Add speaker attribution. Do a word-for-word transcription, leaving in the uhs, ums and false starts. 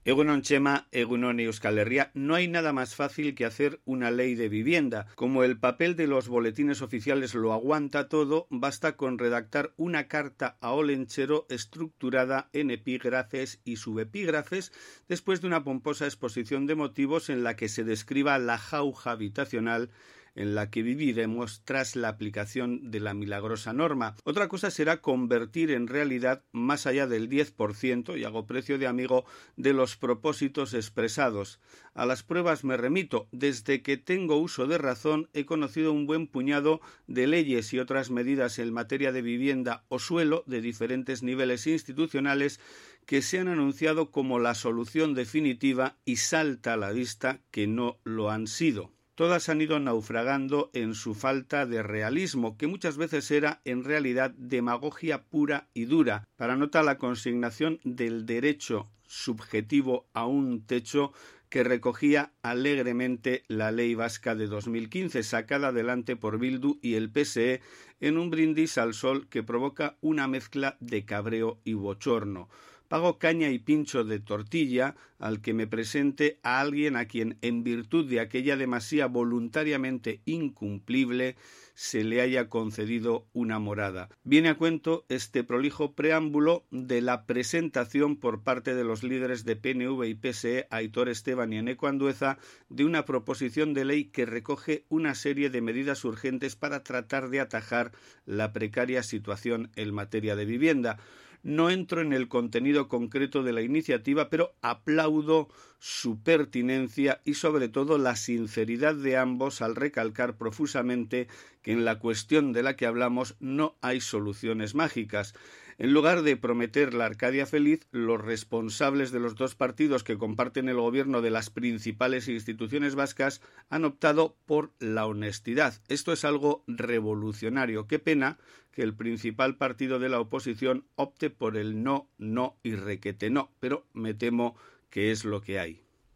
Speaker 1: Egunon Chema, Egunon Euskal Herria, no hay nada más fácil que hacer una ley de vivienda. Como el papel de los boletines oficiales lo aguanta todo, basta con redactar una carta a Olenchero estructurada en epígrafes y subepígrafes, después de una pomposa exposición de motivos en la que se describa la jauja habitacional en la que viviremos tras la aplicación de la milagrosa norma. Otra cosa será convertir en realidad más allá del diez por ciento, y hago precio de amigo, de los propósitos expresados. A las pruebas me remito. Desde que tengo uso de razón he conocido un buen puñado de leyes y otras medidas en materia de vivienda o suelo de diferentes niveles institucionales que se han anunciado como la solución definitiva y salta a la vista que no lo han sido. Todas han ido naufragando en su falta de realismo, que muchas veces era en realidad demagogia pura y dura. Para nota la consignación del derecho subjetivo a un techo que recogía alegremente la Ley Vasca de dos mil quince, sacada adelante por Bildu y el P S E en un brindis al sol que provoca una mezcla de cabreo y bochorno. Pago caña y pincho de tortilla al que me presente a alguien a quien, en virtud de aquella demasía voluntariamente incumplible, se le haya concedido una morada. Viene a cuento este prolijo preámbulo de la presentación por parte de los líderes de P N V y P S E, Aitor Esteban y Eneko Andueza, de una proposición de ley que recoge una serie de medidas urgentes para tratar de atajar la precaria situación en materia de vivienda. No entro en el contenido concreto de la iniciativa, pero aplaudo su pertinencia y sobre todo la sinceridad de ambos al recalcar profusamente que en la cuestión de la que hablamos no hay soluciones mágicas. En lugar de prometer la Arcadia feliz, los responsables de los dos partidos que comparten el gobierno de las principales instituciones vascas han optado por la honestidad. Esto es algo revolucionario. Qué pena que el principal partido de la oposición opte por el no, no y requete no, pero me temo que es lo que hay.